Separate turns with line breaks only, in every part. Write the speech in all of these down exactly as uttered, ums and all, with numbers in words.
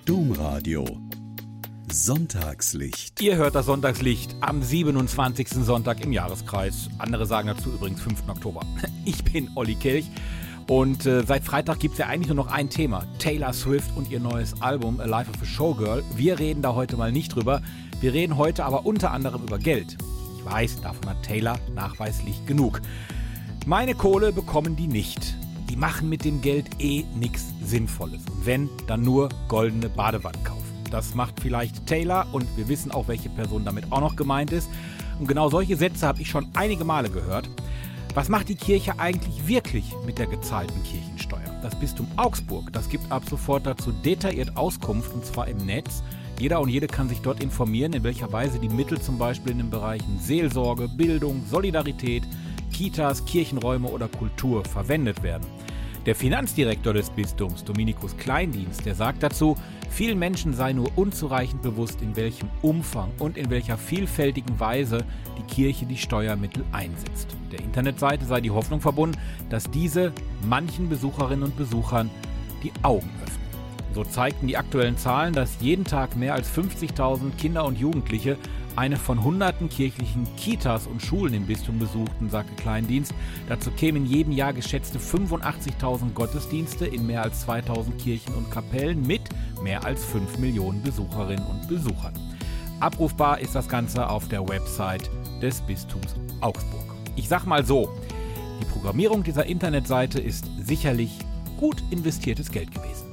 Domradio Sonntagslicht.
Ihr hört das Sonntagslicht am siebenundzwanzigsten Sonntag im Jahreskreis. Andere sagen dazu übrigens fünften Oktober. Ich bin Olli Kirch und äh, seit Freitag gibt es ja eigentlich nur noch ein Thema. Taylor Swift und ihr neues Album A Life of a Showgirl. Wir reden da heute mal nicht drüber. Wir reden heute aber unter anderem über Geld. Ich weiß, davon hat Taylor nachweislich genug. Meine Kohle bekommen die nicht. Die machen mit dem Geld eh nichts Sinnvolles. Und wenn, dann nur goldene Badewannen kaufen. Das macht vielleicht Taylor und wir wissen auch, welche Person damit auch noch gemeint ist. Und genau solche Sätze habe ich schon einige Male gehört. Was macht die Kirche eigentlich wirklich mit der gezahlten Kirchensteuer? Das Bistum Augsburg, das gibt ab sofort dazu detailliert Auskunft, und zwar im Netz. Jeder und jede kann sich dort informieren, in welcher Weise die Mittel zum Beispiel in den Bereichen Seelsorge, Bildung, Solidarität, Kitas, Kirchenräume oder Kultur verwendet werden. Der Finanzdirektor des Bistums, Dominikus Kleindienst, der sagt dazu, vielen Menschen sei nur unzureichend bewusst, in welchem Umfang und in welcher vielfältigen Weise die Kirche die Steuermittel einsetzt. Mit der Internetseite sei die Hoffnung verbunden, dass diese manchen Besucherinnen und Besuchern die Augen öffnen. So zeigten die aktuellen Zahlen, dass jeden Tag mehr als fünfzigtausend Kinder und Jugendliche eine von hunderten kirchlichen Kitas und Schulen im Bistum besuchten, sagte Kleindienst. Dazu kämen in jedem Jahr geschätzte fünfundachtzigtausend Gottesdienste in mehr als zweitausend Kirchen und Kapellen mit mehr als fünf Millionen Besucherinnen und Besuchern. Abrufbar ist das Ganze auf der Website des Bistums Augsburg. Ich sag mal so, die Programmierung dieser Internetseite ist sicherlich gut investiertes Geld gewesen.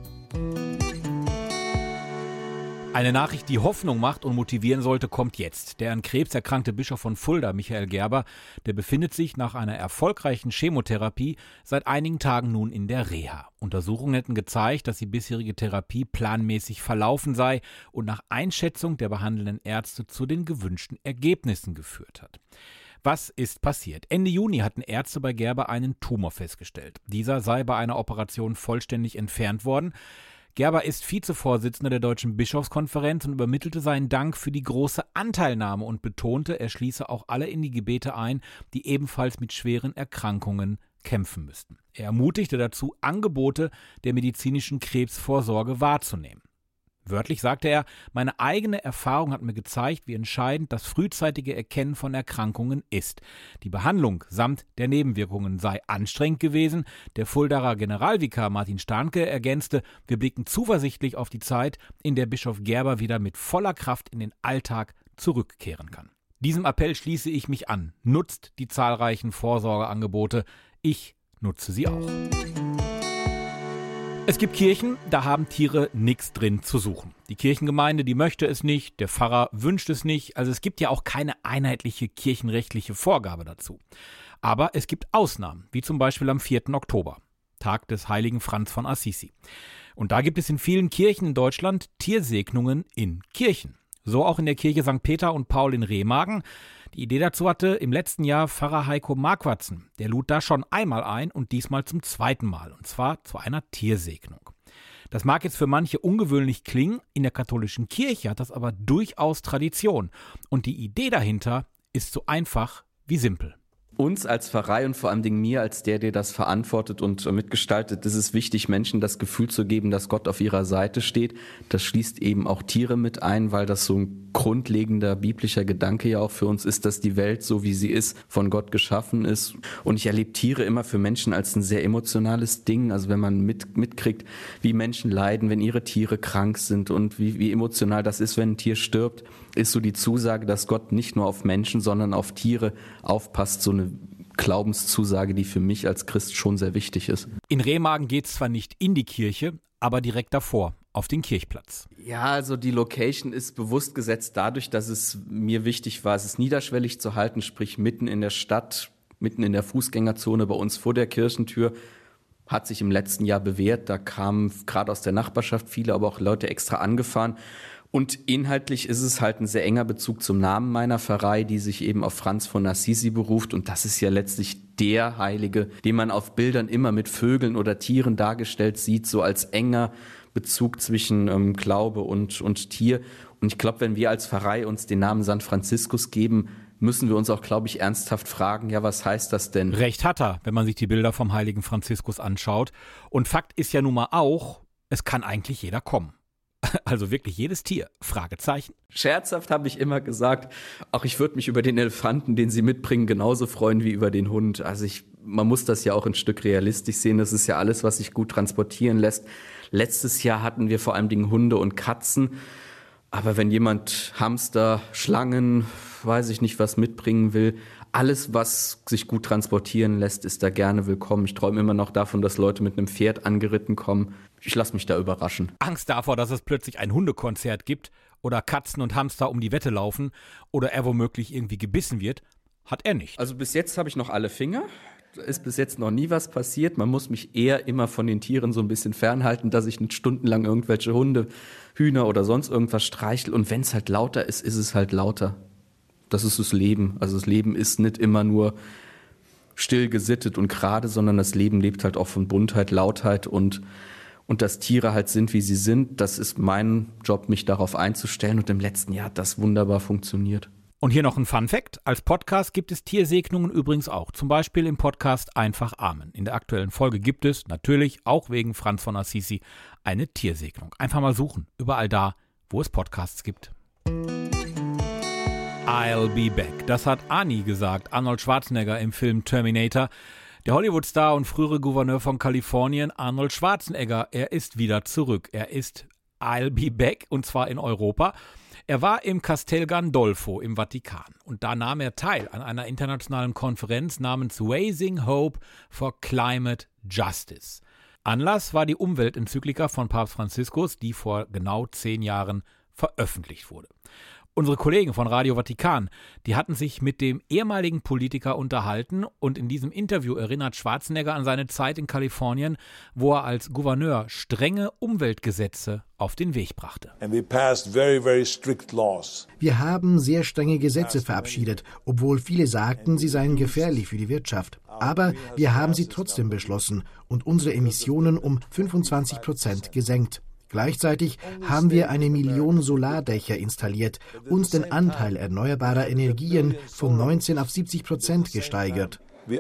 Eine Nachricht, die Hoffnung macht und motivieren sollte, kommt jetzt. Der an Krebs erkrankte Bischof von Fulda, Michael Gerber, der befindet sich nach einer erfolgreichen Chemotherapie seit einigen Tagen nun in der Reha. Untersuchungen hätten gezeigt, dass die bisherige Therapie planmäßig verlaufen sei und nach Einschätzung der behandelnden Ärzte zu den gewünschten Ergebnissen geführt hat. Was ist passiert? Ende Juni hatten Ärzte bei Gerber einen Tumor festgestellt. Dieser sei bei einer Operation vollständig entfernt worden. Gerber ist Vizevorsitzender der Deutschen Bischofskonferenz und übermittelte seinen Dank für die große Anteilnahme und betonte, er schließe auch alle in die Gebete ein, die ebenfalls mit schweren Erkrankungen kämpfen müssten. Er ermutigte dazu, Angebote der medizinischen Krebsvorsorge wahrzunehmen. Wörtlich sagte er, meine eigene Erfahrung hat mir gezeigt, wie entscheidend das frühzeitige Erkennen von Erkrankungen ist. Die Behandlung samt der Nebenwirkungen sei anstrengend gewesen. Der Fuldaer Generalvikar Martin Starnke ergänzte, wir blicken zuversichtlich auf die Zeit, in der Bischof Gerber wieder mit voller Kraft in den Alltag zurückkehren kann. Diesem Appell schließe ich mich an. Nutzt die zahlreichen Vorsorgeangebote. Ich nutze sie auch. Es gibt Kirchen, da haben Tiere nichts drin zu suchen. Die Kirchengemeinde, die möchte es nicht, der Pfarrer wünscht es nicht. Also es gibt ja auch keine einheitliche kirchenrechtliche Vorgabe dazu. Aber es gibt Ausnahmen, wie zum Beispiel am vierten Oktober, Tag des heiligen Franz von Assisi. Und da gibt es in vielen Kirchen in Deutschland Tiersegnungen in Kirchen. So auch in der Kirche Sankt Peter und Paul in Remagen. Die Idee dazu hatte im letzten Jahr Pfarrer Heiko Marquartzen. Der lud da schon einmal ein und diesmal zum zweiten Mal. Und zwar zu einer Tiersegnung. Das mag jetzt für manche ungewöhnlich klingen. In der katholischen Kirche hat das aber durchaus Tradition. Und die Idee dahinter ist so einfach wie simpel.
Uns als Pfarrei und vor allem mir als der, der das verantwortet und mitgestaltet, ist es wichtig, Menschen das Gefühl zu geben, dass Gott auf ihrer Seite steht. Das schließt eben auch Tiere mit ein, weil das so ein grundlegender biblischer Gedanke ja auch für uns ist, dass die Welt, so wie sie ist, von Gott geschaffen ist. Und ich erlebe Tiere immer für Menschen als ein sehr emotionales Ding. Also wenn man mit, mitkriegt, wie Menschen leiden, wenn ihre Tiere krank sind und wie, wie emotional das ist, wenn ein Tier stirbt, ist so die Zusage, dass Gott nicht nur auf Menschen, sondern auf Tiere aufpasst, so eine Glaubenszusage, die für mich als Christ schon sehr wichtig ist.
In Remagen geht es zwar nicht in die Kirche, aber direkt davor, auf den Kirchplatz.
Ja, also die Location ist bewusst gesetzt dadurch, dass es mir wichtig war, es ist niederschwellig zu halten, sprich mitten in der Stadt, mitten in der Fußgängerzone bei uns vor der Kirchentür. Hat sich im letzten Jahr bewährt, da kamen gerade aus der Nachbarschaft viele, aber auch Leute extra angefahren. Und inhaltlich ist es halt ein sehr enger Bezug zum Namen meiner Pfarrei, die sich eben auf Franz von Assisi beruft. Und das ist ja letztlich der Heilige, den man auf Bildern immer mit Vögeln oder Tieren dargestellt sieht, so als enger Bezug zwischen ähm, Glaube und, und Tier. Und ich glaube, wenn wir als Pfarrei uns den Namen Sankt Franziskus geben, müssen wir uns auch, glaube ich, ernsthaft fragen, ja, was heißt das denn?
Recht hat er, wenn man sich die Bilder vom heiligen Franziskus anschaut. Und Fakt ist ja nun mal auch, es kann eigentlich jeder kommen. Also wirklich jedes Tier? Fragezeichen.
Scherzhaft habe ich immer gesagt, auch ich würde mich über den Elefanten, den sie mitbringen, genauso freuen wie über den Hund. Also ich, man muss das ja auch ein Stück realistisch sehen. Das ist ja alles, was sich gut transportieren lässt. Letztes Jahr hatten wir vor allem Dingen Hunde und Katzen. Aber wenn jemand Hamster, Schlangen, weiß ich nicht, was mitbringen will, alles, was sich gut transportieren lässt, ist da gerne willkommen. Ich träume immer noch davon, dass Leute mit einem Pferd angeritten kommen. Ich lasse mich da überraschen.
Angst davor, dass es plötzlich ein Hundekonzert gibt oder Katzen und Hamster um die Wette laufen oder er womöglich irgendwie gebissen wird, hat er nicht.
Also bis jetzt habe ich noch alle Finger. Ist bis jetzt noch nie was passiert. Man muss mich eher immer von den Tieren so ein bisschen fernhalten, dass ich nicht stundenlang irgendwelche Hunde, Hühner oder sonst irgendwas streichel. Und wenn es halt lauter ist, ist es halt lauter. Das ist das Leben. Also das Leben ist nicht immer nur still gesittet und gerade, sondern das Leben lebt halt auch von Buntheit, Lautheit und, und dass Tiere halt sind, wie sie sind. Das ist mein Job, mich darauf einzustellen. Und im letzten Jahr hat das wunderbar funktioniert.
Und hier noch ein Fun-Fact. Als Podcast gibt es Tiersegnungen übrigens auch. Zum Beispiel im Podcast Einfach Amen. In der aktuellen Folge gibt es natürlich, auch wegen Franz von Assisi, eine Tiersegnung. Einfach mal suchen. Überall da, wo es Podcasts gibt. I'll be back. Das hat Arnie gesagt, Arnold Schwarzenegger im Film Terminator. Der Hollywood-Star und frühere Gouverneur von Kalifornien, Arnold Schwarzenegger, er ist wieder zurück. Er ist I'll be back und zwar in Europa. Er war im Castel Gandolfo im Vatikan und da nahm er teil an einer internationalen Konferenz namens Raising Hope for Climate Justice. Anlass war die Umweltenzyklika von Papst Franziskus, die vor genau zehn Jahren veröffentlicht wurde. Unsere Kollegen von Radio Vatikan, die hatten sich mit dem ehemaligen Politiker unterhalten und in diesem Interview erinnert Schwarzenegger an seine Zeit in Kalifornien, wo er als Gouverneur strenge Umweltgesetze auf den Weg brachte.
Wir haben sehr strenge Gesetze verabschiedet, obwohl viele sagten, sie seien gefährlich für die Wirtschaft. Aber wir haben sie trotzdem beschlossen und unsere Emissionen um fünfundzwanzig Prozent gesenkt. Gleichzeitig haben wir eine Million Solardächer installiert und den Anteil erneuerbarer Energien von neunzehn auf siebzig Prozent gesteigert.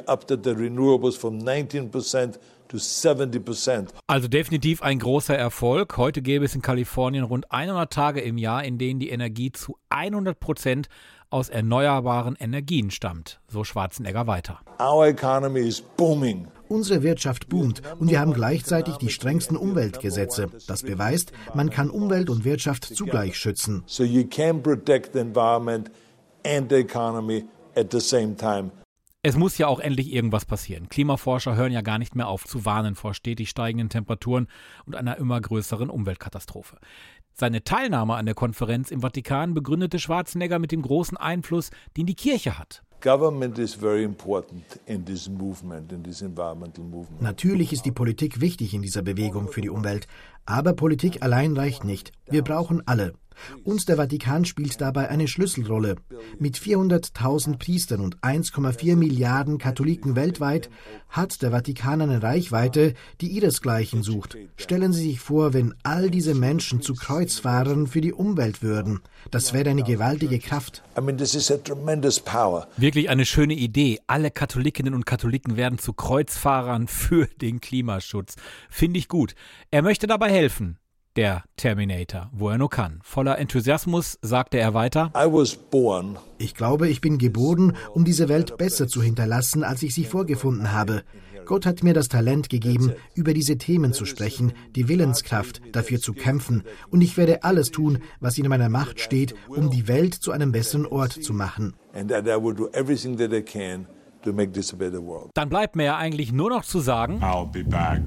Also definitiv ein großer Erfolg. Heute gäbe es in Kalifornien rund hundert Tage im Jahr, in denen die Energie zu hundert Prozent aus erneuerbaren Energien stammt, so Schwarzenegger weiter.
Our economy is booming. Unsere Wirtschaft boomt und wir haben gleichzeitig die strengsten Umweltgesetze. Das beweist, man kann Umwelt und Wirtschaft zugleich schützen.
So you can protect the environment and the economy at the same time.
Es muss ja auch endlich irgendwas passieren. Klimaforscher hören ja gar nicht mehr auf zu warnen vor stetig steigenden Temperaturen und einer immer größeren Umweltkatastrophe. Seine Teilnahme an der Konferenz im Vatikan begründete Schwarzenegger mit dem großen Einfluss, den die Kirche hat.
Government is very important in this movement, in this environmental movement.
Natürlich ist die Politik wichtig in dieser Bewegung für die Umwelt, aber Politik allein reicht nicht. Wir brauchen alle. Und der Vatikan spielt dabei eine Schlüsselrolle. Mit vierhunderttausend Priestern und eins Komma vier Milliarden Katholiken weltweit hat der Vatikan eine Reichweite, die ihresgleichen sucht. Stellen Sie sich vor, wenn all diese Menschen zu Kreuzfahrern für die Umwelt würden. Das wäre eine gewaltige Kraft.
I mean, this is a tremendous power.
Wirklich eine schöne Idee. Alle Katholikinnen und Katholiken werden zu Kreuzfahrern für den Klimaschutz. Finde ich gut. Er möchte dabei helfen. Der Terminator, wo er nur kann. Voller Enthusiasmus sagte er weiter:
I was born.
Ich glaube, ich bin geboren, um diese Welt besser zu hinterlassen, als ich sie vorgefunden habe. Gott hat mir das Talent gegeben, über diese Themen zu sprechen, die Willenskraft, dafür zu kämpfen. Und ich werde alles tun, was in meiner Macht steht, um die Welt zu einem besseren Ort zu machen.
And that I will do everything that I can to make this a better world.
Dann bleibt mir ja eigentlich nur noch zu sagen:
I'll be back.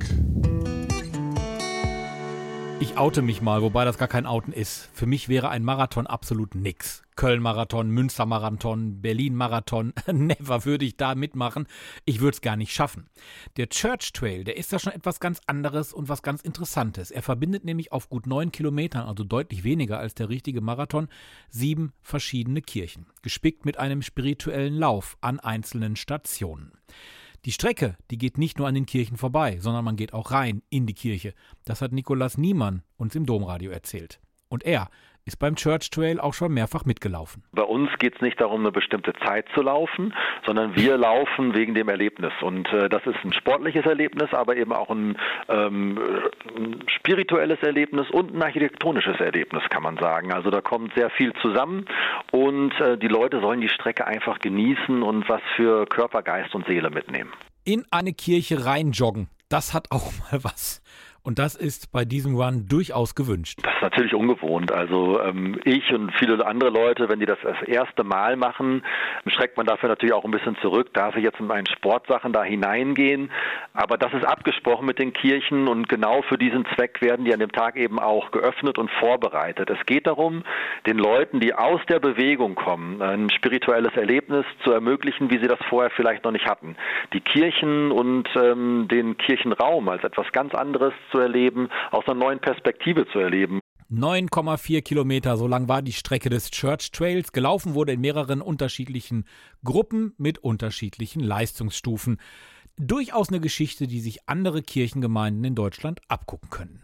Ich oute mich mal, wobei das gar kein Outen ist. Für mich wäre ein Marathon absolut nix. Köln-Marathon, Münster-Marathon, Berlin-Marathon, never würde ich da mitmachen. Ich würde es gar nicht schaffen. Der Church Trail, der ist ja schon etwas ganz anderes und was ganz Interessantes. Er verbindet nämlich auf gut neun Kilometern, also deutlich weniger als der richtige Marathon, sieben verschiedene Kirchen, gespickt mit einem spirituellen Lauf an einzelnen Stationen. Die Strecke, die geht nicht nur an den Kirchen vorbei, sondern man geht auch rein in die Kirche. Das hat Nikolaus Niemann uns im Domradio erzählt. Und er ist beim Church Trail auch schon mehrfach mitgelaufen.
Bei uns geht es nicht darum, eine bestimmte Zeit zu laufen, sondern wir laufen wegen dem Erlebnis. Und äh, das ist ein sportliches Erlebnis, aber eben auch ein, ähm, ein spirituelles Erlebnis und ein architektonisches Erlebnis, kann man sagen. Also da kommt sehr viel zusammen und äh, die Leute sollen die Strecke einfach genießen und was für Körper, Geist und Seele mitnehmen.
In eine Kirche reinjoggen, das hat auch mal was. Und das ist bei diesem Run durchaus gewünscht.
Das ist natürlich ungewohnt. Also ähm, ich und viele andere Leute, wenn die das das erste Mal machen, schreckt man dafür natürlich auch ein bisschen zurück. Darf ich jetzt mit meinen Sportsachen da hineingehen? Aber das ist abgesprochen mit den Kirchen und genau für diesen Zweck werden die an dem Tag eben auch geöffnet und vorbereitet. Es geht darum, den Leuten, die aus der Bewegung kommen, ein spirituelles Erlebnis zu ermöglichen, wie sie das vorher vielleicht noch nicht hatten. Die Kirchen und ähm, den Kirchenraum als etwas ganz anderes zu erleben, aus einer neuen Perspektive zu erleben.
neun Komma vier Kilometer, so lang war die Strecke des Church Trails. Gelaufen wurde in mehreren unterschiedlichen Gruppen mit unterschiedlichen Leistungsstufen. Durchaus eine Geschichte, die sich andere Kirchengemeinden in Deutschland abgucken können.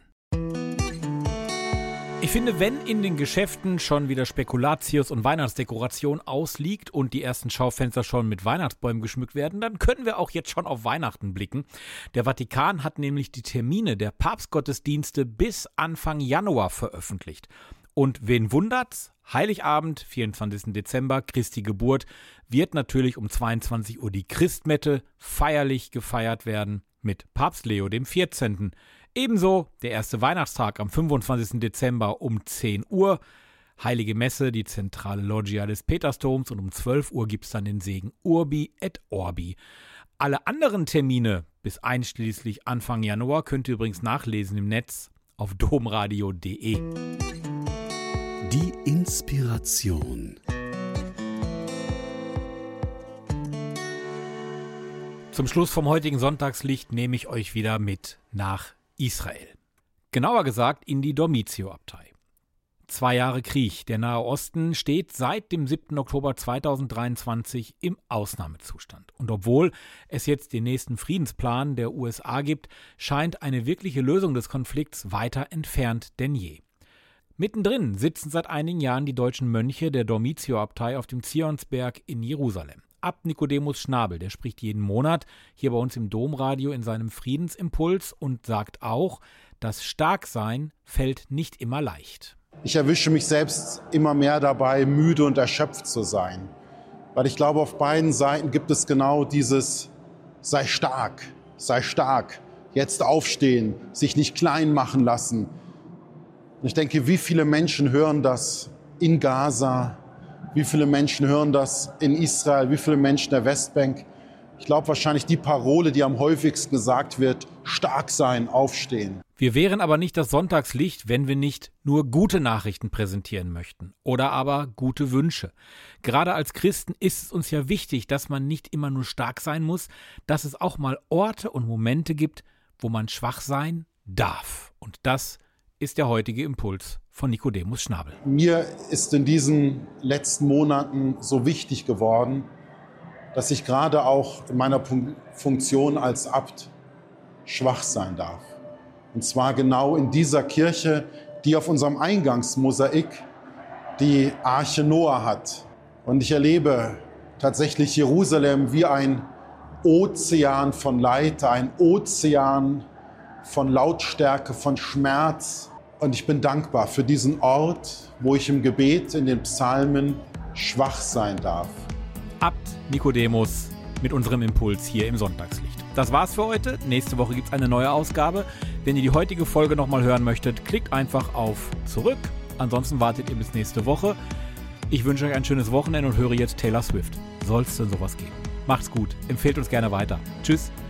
Ich finde, wenn in den Geschäften schon wieder Spekulatius und Weihnachtsdekoration ausliegt und die ersten Schaufenster schon mit Weihnachtsbäumen geschmückt werden, dann können wir auch jetzt schon auf Weihnachten blicken. Der Vatikan hat nämlich die Termine der Papstgottesdienste bis Anfang Januar veröffentlicht. Und wen wundert's? Heiligabend, vierundzwanzigsten Dezember, Christi Geburt, wird natürlich um zweiundzwanzig Uhr die Christmette feierlich gefeiert werden mit Papst Leo dem vierzehnten Ebenso der erste Weihnachtstag am fünfundzwanzigsten Dezember um zehn Uhr. Heilige Messe, die zentrale Loggia des Petersdoms und um zwölf Uhr gibt es dann den Segen Urbi et Orbi. Alle anderen Termine bis einschließlich Anfang Januar könnt ihr übrigens nachlesen im Netz auf domradio punkt de.
Die Inspiration.
Zum Schluss vom heutigen Sonntagslicht nehme ich euch wieder mit nach Israel. Genauer gesagt in die Dormitio-Abtei. Zwei Jahre Krieg. Der Nahe Osten steht seit dem siebten Oktober zweitausenddreiundzwanzig im Ausnahmezustand. Und obwohl es jetzt den nächsten Friedensplan der U S A gibt, scheint eine wirkliche Lösung des Konflikts weiter entfernt denn je. Mittendrin sitzen seit einigen Jahren die deutschen Mönche der Dormitio-Abtei auf dem Zionsberg in Jerusalem. Abt Nikodemus Schnabel, der spricht jeden Monat hier bei uns im Domradio in seinem Friedensimpuls und sagt auch, das Starksein fällt nicht immer leicht.
Ich erwische mich selbst immer mehr dabei, müde und erschöpft zu sein. Weil ich glaube, auf beiden Seiten gibt es genau dieses sei stark, sei stark, jetzt aufstehen, sich nicht klein machen lassen. Und ich denke, wie viele Menschen hören das in Gaza, wie viele Menschen hören das in Israel, wie viele Menschen der Westbank. Ich glaube wahrscheinlich die Parole, die am häufigsten gesagt wird, stark sein, aufstehen.
Wir wären aber nicht das Sonntagslicht, wenn wir nicht nur gute Nachrichten präsentieren möchten oder aber gute Wünsche. Gerade als Christen ist es uns ja wichtig, dass man nicht immer nur stark sein muss, dass es auch mal Orte und Momente gibt, wo man schwach sein darf. Und das ist der heutige Impuls von Nikodemus Schnabel.
Mir ist in diesen letzten Monaten so wichtig geworden, dass ich gerade auch in meiner Funktion als Abt schwach sein darf. Und zwar genau in dieser Kirche, die auf unserem Eingangsmosaik die Arche Noah hat. Und ich erlebe tatsächlich Jerusalem wie ein Ozean von Leid, ein Ozean von Lautstärke, von Schmerz. Und ich bin dankbar für diesen Ort, wo ich im Gebet, in den Psalmen schwach sein darf.
Abt Nikodemus mit unserem Impuls hier im Sonntagslicht. Das war's für heute. Nächste Woche gibt's eine neue Ausgabe. Wenn ihr die heutige Folge nochmal hören möchtet, klickt einfach auf Zurück. Ansonsten wartet ihr bis nächste Woche. Ich wünsche euch ein schönes Wochenende und höre jetzt Taylor Swift. Soll's denn sowas geben? Macht's gut. Empfehlt uns gerne weiter. Tschüss.